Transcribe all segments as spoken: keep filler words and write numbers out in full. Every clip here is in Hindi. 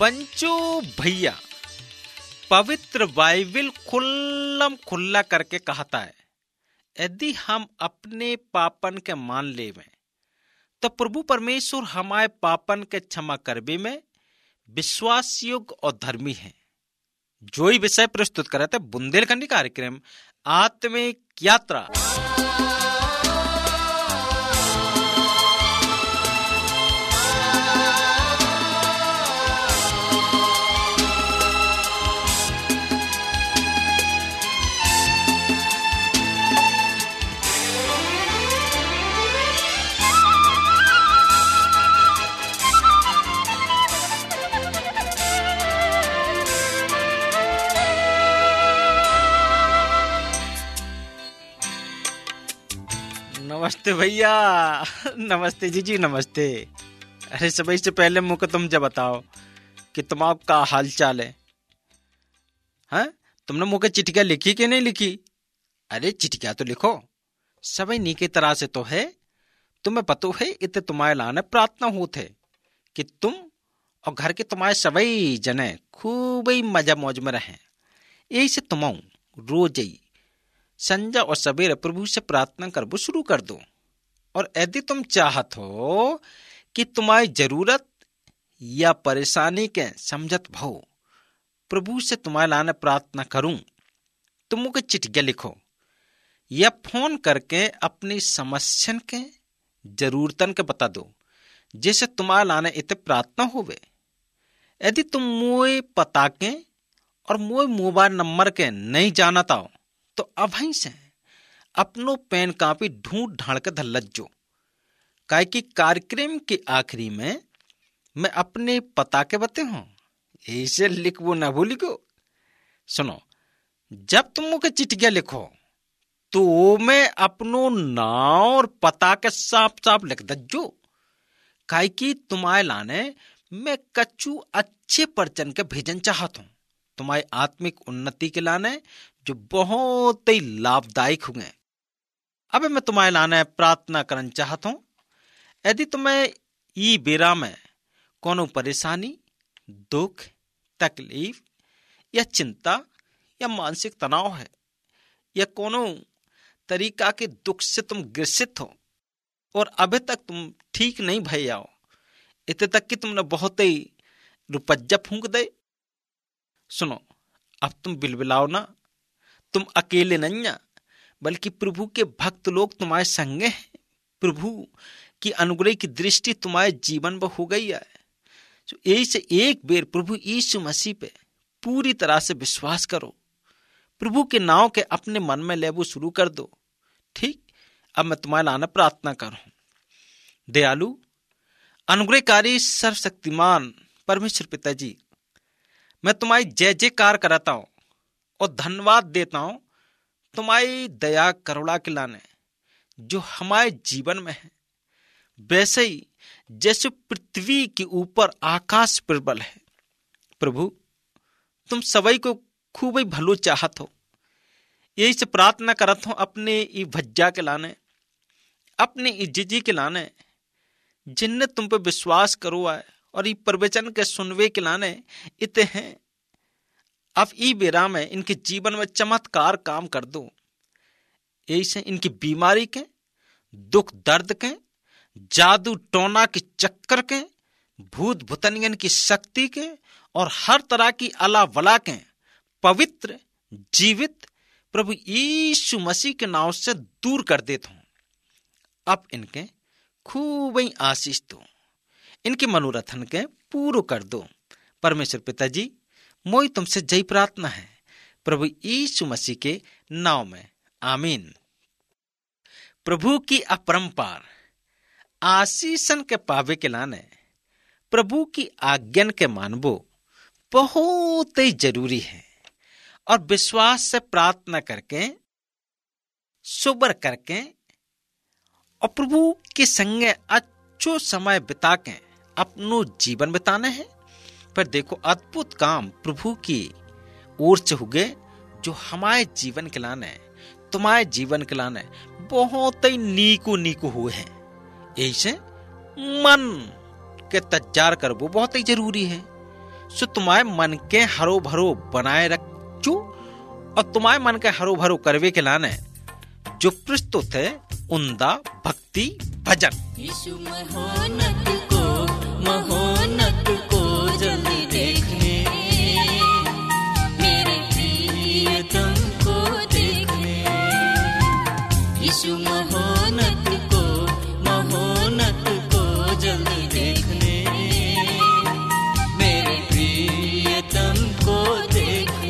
बंचो भैया पवित्र बाइबिल खुल्लम खुल्ला करके कहता है, यदि हम अपने पापन के मान लेवें तो प्रभु परमेश्वर हमारे पापन के क्षमा करबे में विश्वास योग्य और धर्मी है। जो ही विषय प्रस्तुत करे थे बुंदेलखंडी कार्यक्रम आत्मिक यात्रा। नमस्ते भैया, नमस्ते जी जी नमस्ते। अरे सबसे से पहले मुझको तुम जब बताओ कि तुम्हारा का हाल चाल है। हाँ, तुमने मुझे चिट्ठियाँ लिखी कि नहीं लिखी? अरे चिट्ठियाँ तो लिखो, सभी नी की तरह से तो है। तुम्हें पता है इतने तुम्हारे लाने प्रार्थना होते कि तुम और घर के तुम्हारे सभी जने खूब ही मजा मौज में रहें। यही से तुम रोज ही संजा और सवेरे प्रभु से प्रार्थना करबो शुरू कर दो। और यदि तुम चाहत हो कि तुम्हारी जरूरत या परेशानी के समझत भो प्रभु से तुम्हारे लाने प्रार्थना करूं, तुम मुझे चिट्ठियाँ लिखो या फोन करके अपनी समस्या के जरूरतन के बता दो, जैसे तुम्हारे लाने इतने प्रार्थना होवे। यदि तुम मोए पता के और मोए मोबाइल नंबर के नहीं जानता हो तो अभी से अपनो पेन कापी ढूंढ ढांड के धल्लत जो, काहे कि कार्यक्रम के आखिरी में मैं अपने पता के बते हूं, ऐसे लिखवो ना भूली को। सुनो, जब तुम मुझे चिट्ठियाँ लिखो तो मैं अपनो नाम और पता के साफ साफ लिख दज्जो, काहे कि तुम्हारे लाने मैं कच्चू अच्छे परचन के भेजन चाहत हूं, तुम्हारी आत्मिक उन्नति के लाने जो बहुत ही लाभदायक होंगे। अब मैं तुम्हारे लाने प्रार्थना करना चाहता हूं। यदि तुम्हें ई बेरा में कोनो परेशानी, दुख, तकलीफ या चिंता या मानसिक तनाव है या कोनो तरीका के दुख से तुम ग्रसित हो और अभी तक तुम ठीक नहीं भई आओ, इतने तक कि तुमने बहुत ही रुपज्जा फूंक दे, सुनो अब तुम बिलबिलाओ ना। तुम अकेले नहीं है, बल्कि प्रभु के भक्त लोग तुम्हारे संगे हैं। प्रभु की अनुग्रह की दृष्टि तुम्हारे जीवन पर हो गई है। तो यही से एक बेर प्रभु यीशु मसीह पे पूरी तरह से विश्वास करो, प्रभु के नाम के अपने मन में लेबो शुरू कर दो। ठीक, अब मैं तुम्हारे लाने प्रार्थना करूं। दयालु अनुग्रहकारी सर्वशक्तिमान परमेश्वर पिताजी, मैं तुम्हारी जय जयकार कराता हूं और धन्यवाद देता हूं तुम्हारी दया करुणा के लाने जो हमारे जीवन में है। वैसे ही जैसे पृथ्वी के ऊपर आकाश प्रबल है, प्रभु तुम सभी को खूब ही भलो चाहत हो। यही से प्रार्थना करत हूं अपने ई भज्जा के लाने, अपने ई जिजी के लाने, जिनने तुम पे विश्वास करो है और ई प्रवचन के सुनवे के लाने इते हैं। अब ई बेरा में इनके जीवन में चमत्कार काम कर दो। यही से इनकी बीमारी के, दुख दर्द के, जादू टोना के चक्कर के, भूत भुतनियन की शक्ति के और हर तरह की अला वला के पवित्र जीवित प्रभु यीशु मसीह के नाम से दूर कर देता हूं। अब इनके खूब ही आशीष दो, इनके मनोरथन के पूरा कर दो। परमेश्वर पिताजी, मोई तुमसे जय प्रार्थना है प्रभु यीशु मसीह के नाम में, आमीन। प्रभु की अपरंपार आशीषन के पावे के लाने प्रभु की आज्ञा के मानबो बहुत ही जरूरी है और विश्वास से प्रार्थना करके, सोबर करके और प्रभु के संगे अच्छो समय बिता के अपनो जीवन बिताना है। पर देखो अद्भुत काम प्रभु की ओर से हो गए जो हमारे जीवन के लाने, तुम्हारे जीवन के लाने बहुत ही नीको नीको हुए हैं। ऐसे मन के तज्जार करबो बहुत ही जरूरी है। सो तुम्हारे मन के हरो भरो बनाए रखो और तुम्हारे मन के हरो भरो करवे के लाने जो प्रस्तुत है उन्दा भक्ति भजन। यीशु महोन्नत को महोन्नत को जल्दी देखने, मेरे प्रियतम को देखने। यीशु महोन्नत को महोन्नत को जल्दी देखने, मेरे प्रियतम को देखने।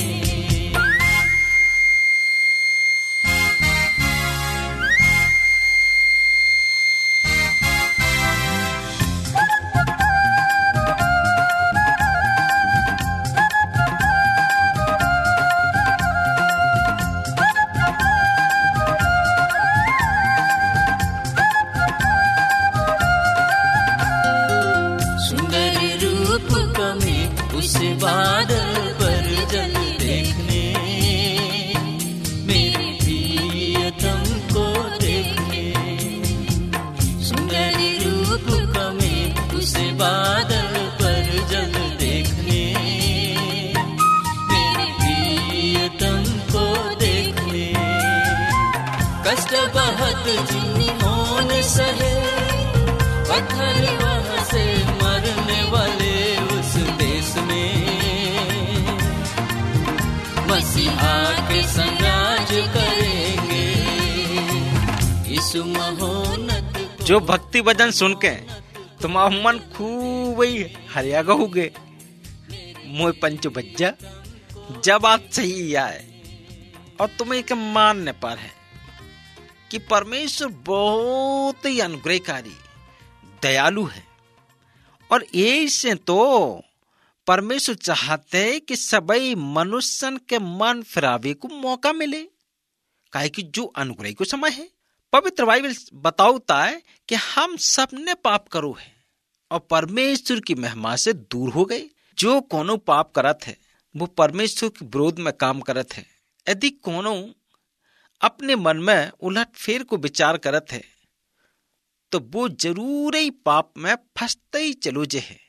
बादल पर जल देखने, मेरे प्रियतम को देखने। सुंदर रूप का मैं उसे बादल पर जल देखने, मेरे प्रियतम को देखने। कष्ट बहुत जिन्होंने सहे, पत्थर वहां से मरने वाले उस देश में मसीहा के संग राज करेंगे। यीशु महोन्नत। जो भक्ति भजन सुन के तुम्हारा मन खूब ही हरिया गहुगे। मोय पंच बज्जा जब आप सही आए और तुम्हें एक मानने पर है कि परमेश्वर बहुत ही अनुग्रहकारी दयालु है और ऐसे तो परमेश्वर चाहते हैं कि सभी मनुष्यन के मन फिरावे को मौका मिले, काहे कि जो अनुग्रह को समय है। पवित्र बाइबल बताता है कि हम सब ने पाप करो है और परमेश्वर की महिमा से दूर हो गए। जो कोनो पाप करत है वो परमेश्वर के विरोध में काम करत है। यदि कोनो अपने मन में उलट फेर को विचार करत है तो वो जरूर ही पाप में फंसते ही चलो जे है।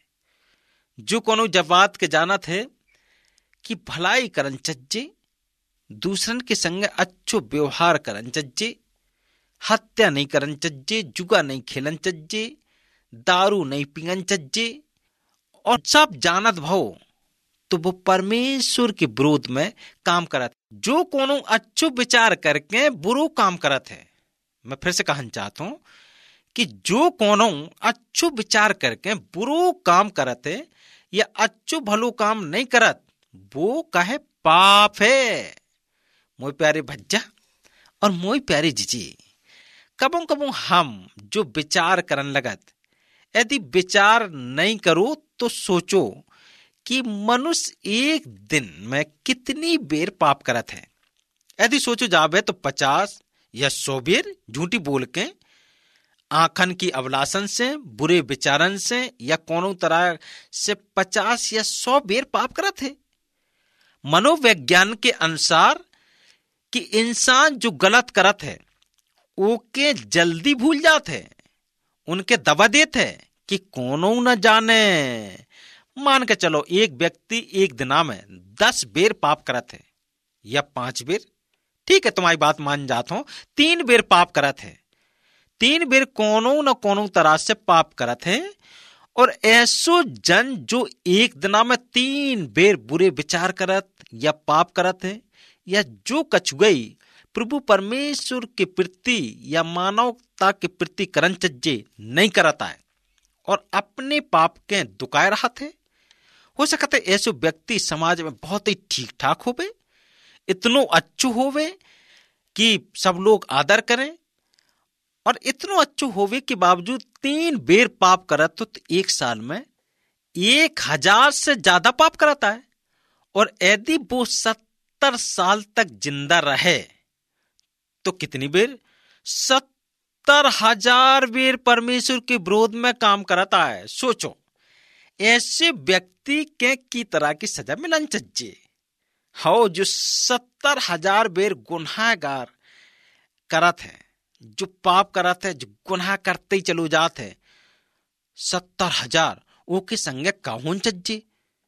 जो कोनो जब बात के जानत है कि भलाई करन चज्जे, दूसरन के संग अच्छो व्यवहार करन चज्जे, हत्या नहीं करन चज्जे, जुआ नहीं खेलन चज्जे, दारू नहीं पीगन चज्जे और सब जानत भव तो वो परमेश्वर के विरोध में काम करत। जो कोनो अच्छो विचार करके बुरो काम करत है, मैं फिर से कहना चाहता हूं कि जो कोनो अच्छो विचार करके बुरो काम करत है या अच्छो भलो काम नहीं करत, वो कहे पाप है। मोय प्यारे भज्जा और मोय प्यारे जीजी, कबों कबों हम जो विचार करन लगत, यदि विचार नहीं करो तो सोचो कि मनुष्य एक दिन में कितनी बेर पाप करत है। यदि सोचो जावे तो पचास या सौ बेर झूठी बोल के, आंखन की अवलासन से, बुरे विचारन से या कोनो तरह से पचास या सौ बेर पाप करत है। मनोविज्ञान के अनुसार कि इंसान जो गलत करत है ओके जल्दी भूल जाते है, उनके दबा देते है कि कोनो न जाने। मान के चलो एक व्यक्ति एक दिना में दस बेर पाप करत है या पांच बेर, ठीक है तुम्हारी बात मान जाता हूं, तीन बेर पाप करत है। तीन बेर कोनो न कोनो तरह से पाप करत है। और ऐसो जन जो एक दिना में तीन बेर बुरे विचार करत या पाप करत है या जो कछु गई प्रभु परमेश्वर के प्रति या मानवता के प्रति करन चज्जे नहीं करता है और अपने पाप के दुकाए रहा थे। हो सकता है ऐसे व्यक्ति समाज में बहुत ही ठीक ठाक होवे, इतनो अच्छो होवे कि सब लोग आदर करें, और इतनो अच्छो होवे के बावजूद तीन बेर पाप करत तो एक साल में एक हजार से ज्यादा पाप करता है। और यदि वो सत्तर साल तक जिंदा रहे तो कितनी बेर? सत्तर हजार बेर परमेश्वर के विरोध में काम करता है। सोचो ऐसे व्यक्ति के की तरह की सजा मिलन चाहिए हो जो सत्तर हजार बेर गुनाहगार करत है, जो पाप करत है, जो गुनाह करते ही चलो जाते है। सत्तर हजार ओके संगे काहून चाहिए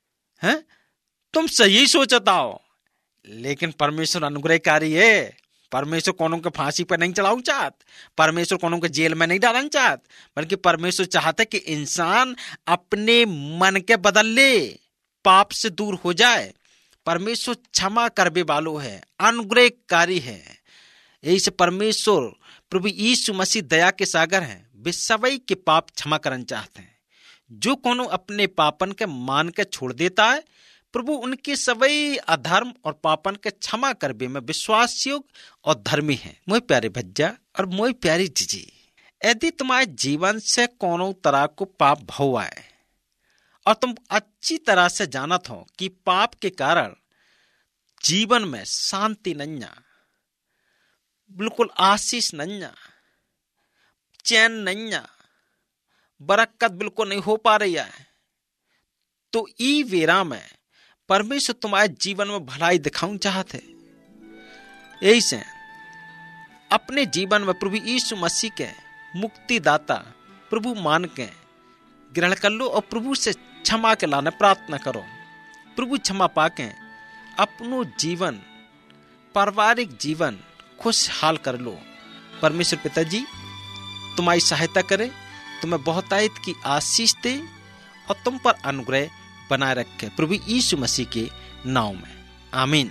हैं? तुम सही सोचता हो, लेकिन परमेश्वर अनुग्रहकारी है। परमेश्वर कोनो के फांसी पर नहीं चढ़ाऊ चाहत, परमेश्वर कोनो के जेल में नहीं डालना चाहत, बल्कि परमेश्वर चाहता है कि इंसान अपने मन के बदल ले, पाप से दूर हो जाए। परमेश्वर क्षमा करने वालों है, अनुग्रहकारी है। यही से परमेश्वर प्रभु यीशु मसीह दया के सागर हैं। वे सभी के पाप क्षमा करना चाहते हैं। जो कोनो अपने पापन के मान के छोड़ देता है, प्रभु उनके सभी अधर्म और पापन के क्षमा करबे में विश्वास योग्य और धर्मी है। मोय प्यारे भज्जा और मोय प्यारी जीजी, यदि तुम्हारे जीवन से कोनो तरह को पाप भाव आए और तुम अच्छी तरह से जानत हो कि पाप के कारण जीवन में शांति नहीं है, बिल्कुल आशीष नहीं है, चैन नहीं है, बरकत बिल्कुल नहीं हो पा रही है, तो ई वेरा में परमेश्वर तुम्हारे जीवन में भलाई दिखाऊं चाहते। यही से अपने जीवन में प्रभु यीशु मसीह के मुक्तिदाता प्रभु मान के ग्रहण कर लो और प्रभु से क्षमा के लाने प्रार्थना करो। प्रभु क्षमा पाके अपनो जीवन, पारिवारिक जीवन खुशहाल कर लो। परमेश्वर पिताजी तुम्हारी सहायता करे, तुम्हें बहुतायत की आशीष दे और तुम पर अनुग्रह बनाए रखे, प्रभु यीशु मसीह के नाम में, आमीन।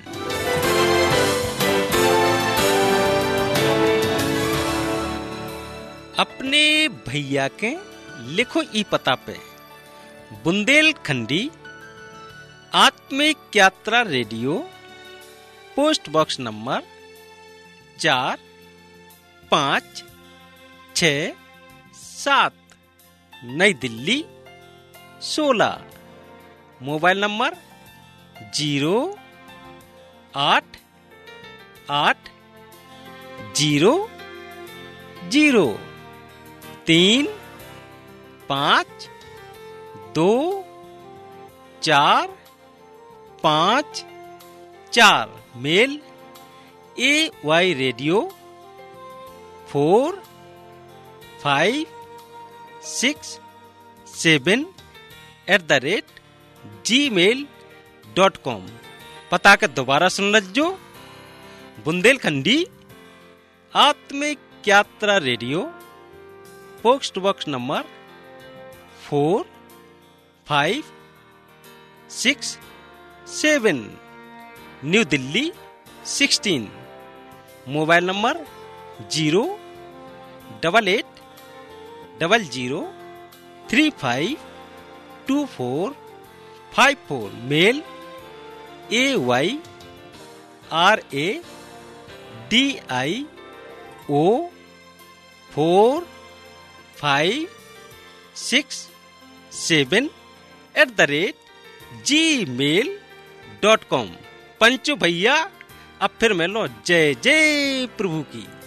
अपने भैया के लिखो ई पता पे, बुंदेलखंडी आत्मिक यात्रा रेडियो, पोस्ट बॉक्स नंबर चार पाँच छ सात, नई दिल्ली सोलह। मोबाइल नंबर जीरो आठ आठ जीरो जीरो तीन पाँच दो चार पाँच चार। Mail A Y radio four five six seven at the rate gmail dot com. पता के दोबारा सुन लज्जो, बुंदेलखंडी आत्मिक यात्रा radio, post box number four five six seven, new Delhi sixteen. Mobile number zero double eight double zero three five two four five four. Mail A Y R A D I O four five six seven at the rate gmail dot com. पंचो भैया अब फिर मिलो। जय जय प्रभु की।